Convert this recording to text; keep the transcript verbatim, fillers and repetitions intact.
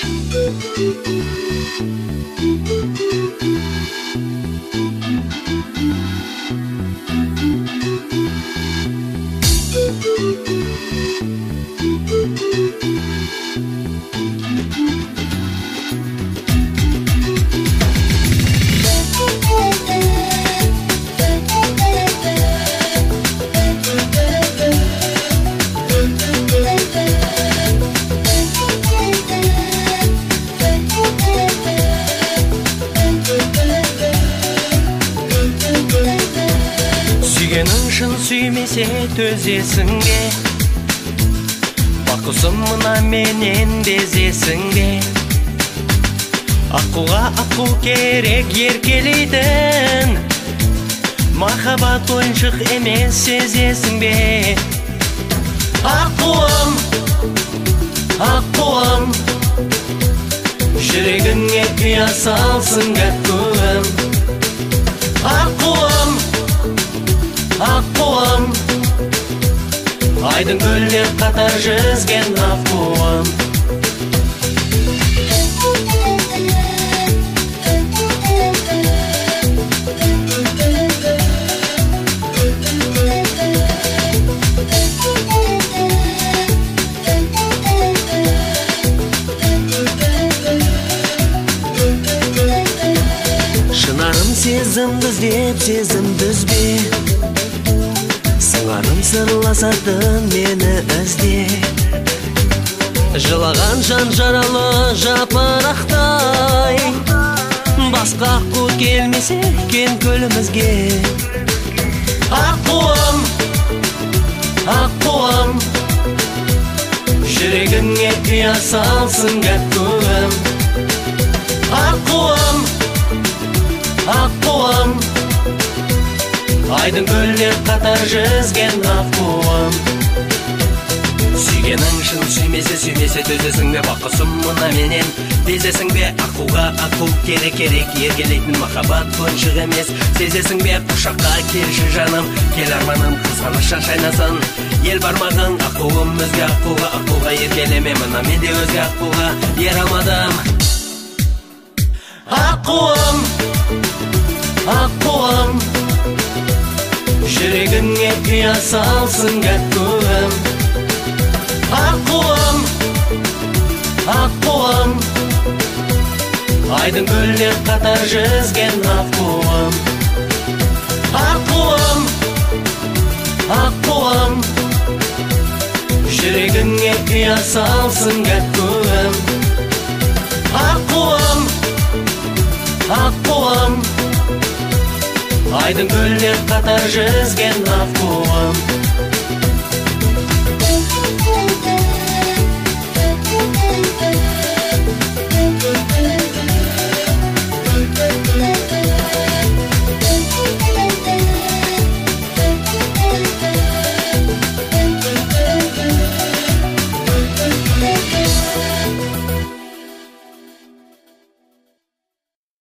Сүймесе төзесің бе, бақұсым мына менен безесің бе? Аққуға аққу керек еркелейтін, махаббат ойыншық емес сезесің бе? Аққуым, аққуым, жүрегіңе ұя салсын гәккуім. Аққуым, аққуым, айдың көлдер қатар жүзген аққуым. Шынарым сезімді іздеп сезімді үзбе, сыңарым сырласатын мені ізде. Жылаған жан жаралы жапырақтай, басқа аққу келмесе кен көлімізге. Аққуым, аққуым, жүрегіңе ұя салсын гәккуім. Аққуым, аққуым, айдың көлдер қатар жүзген аққуым. Сүйгенің шын сүймесе сүймесе төзесің бе, бақұсым мына менен безесің бе? Аққуға аққу керек керек еркелейтін, махаббат ойыншық емес сезесің бе? Құшаққа келші жаным, кел арманым, қызғаныштан шайнасын ел бармағын. Аққуым өзге аққуға, аққуға еркелеме, мына мен де өзге аққуға ер алмадым. Аққуым, аққуым, жүрегіңе ұя салсын гәккуім. Аққуым, аққуым, айдың көлдер қатар жүзген аққуым. Аққуым, аққуым, жүрегіңе ұя салсын гәккуім. Аққуым, аққуым, айдың көлдер қатар жүзген аққуым.